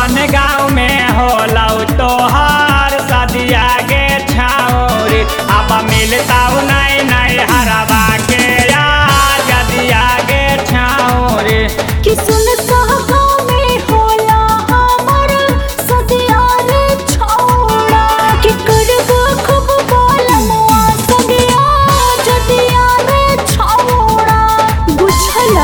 कौन गाँव में होला तोहार सदिया गे छाओरी अब मिलता नहीं नहीं हरवा के यार जदिया गे छाओरी कि सुन गाँव में होला हमर सदिया रे छौड़ा कि करबो खूब बोलमुआ सदिया जदिया रे छौड़ा बुझला।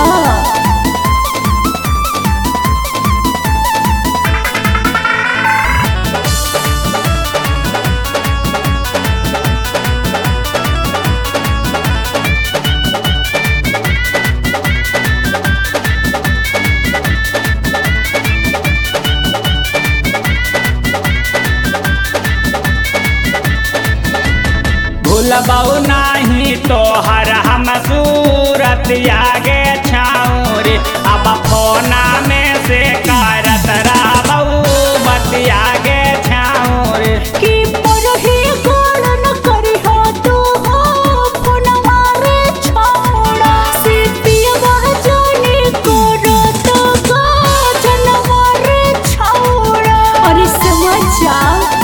भूलबऊ नहीं तोहर हम सूरत आगे छाऊरी अब फोना में से करत रहबऊ बतिया गे छाऊरी कि परही गोड़ न करिहा तू हो फोनवा रे छौड़ा से पियवा जाने करत का जनवा रे छौड़ा। अरे समझ जा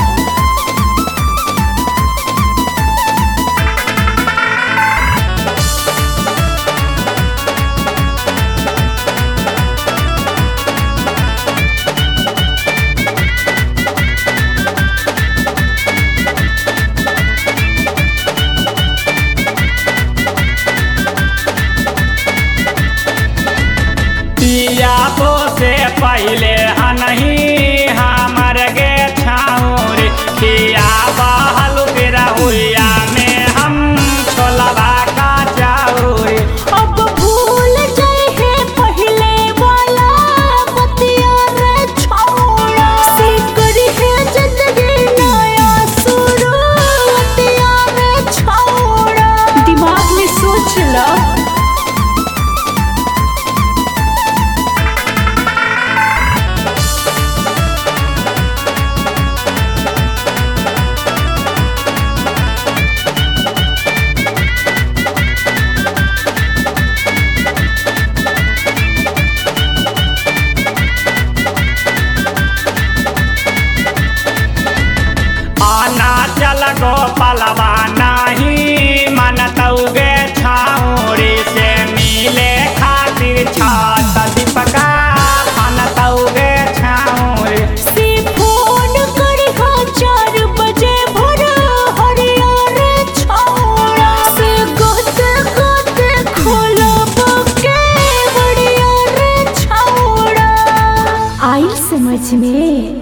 पियाबो से पहले नहीं हमर गे छाऊरी खिया बहल बिरहुआ में हम छोलवा का चाऊरी अब भूल जाए है पहले वाला बतिया रे छौड़ा से करी है जिंदगी नया शुरू बतिया रे छौड़ा। दिमाग में सोच ला। चल गो पलवा नहीं मन तौगे छाऊरी से मिले खातिर छत दीपका मन तौगे छाऊरी से फोन करी 4 बजे भोर हरिया रे छौड़ा से गोते गोते खोलब के बढ़िया रे छौड़ा। आई समझ में।